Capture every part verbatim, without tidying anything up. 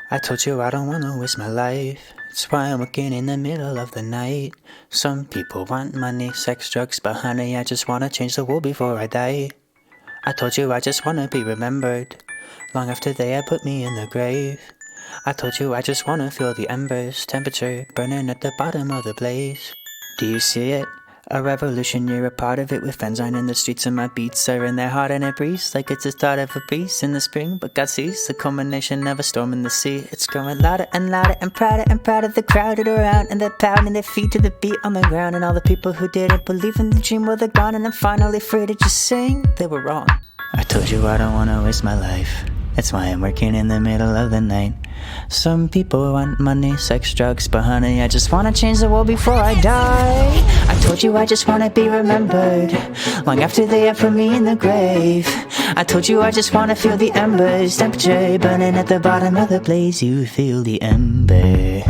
I told you I don't wanna waste my life. That's why I'm working in the middle of the night. Some people want money, sex, drugs, but honey, I just wanna change the world before I die. I told you I just wanna be remembered long after they had put me in the grave. I told you I just wanna feel the embers, temperature burning at the bottom of the blaze. Do you see it? A revolution, you're a part of it with Fenzine in the streets, and my beats are in their heart and it breathes like it's the start of a breeze in the spring. But God sees the culmination of a storm in the sea. It's growing louder and louder and prouder and prouder. The crowded around and they're pounding their feet to the beat on the ground. And all the people who didn't believe in the dream, well, they're gone, and I'm finally free to just sing. They were wrong. I told you I don't wanna waste my life. That's why I'm working in the middle of the night. Some people want money, sex, drugs, but honey, I just wanna change the world before I die. I told you I just wanna be remembered long after they have put me in the grave. I told you I just wanna feel the embers, temperature burning at the bottom of the blaze. You feel the ember.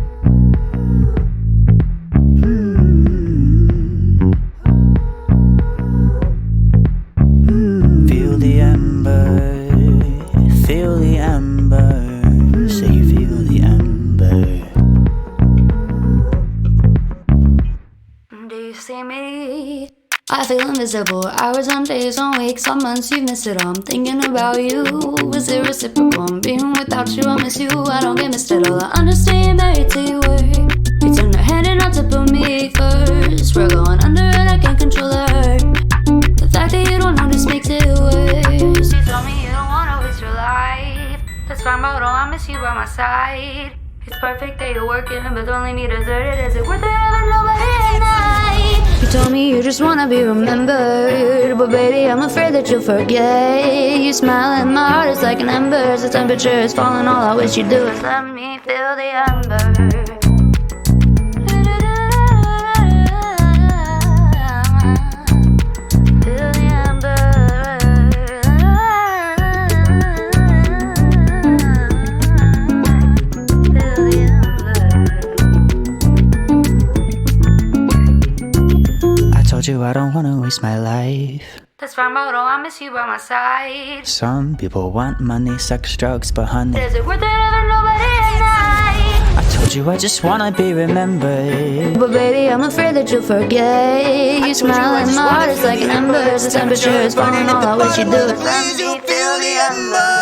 Feel the ember. Feel the ember. Say you feel the ember. Do you see me? I feel invisible. Hours on days, on weeks, on months, you've missed it all. I'm thinking about you. Is it reciprocal? Being without you, I miss you. I don't get missed at all. I understand you're married to your work. You turn your hand and not to put me first. We're going under and I can't control the hurt. The fact that you don't know just makes it worse. You told me you don't wanna waste your life. That's fine, but oh, I miss you by my side. It's perfect that you're working, but don't leave me deserted. Is it worth it having nobody at night? You told me you just wanna be remembered, but baby, I'm afraid that you'll forget. You smile and my heart is like an ember. As the temperature is falling, all I wish you'd do is let me feel the ember. I told you I don't wanna waste my life. That's fine, but oh, I miss you by my side. Some people want money, sex, drugs, but honey, Is it worth it having nobody at night? I told you I just wanna be remembered. But baby, I'm afraid that you'll forget. You smile and my heart is like an ember. As the temperature is falling, all I wish you'd do is let me feel the ember.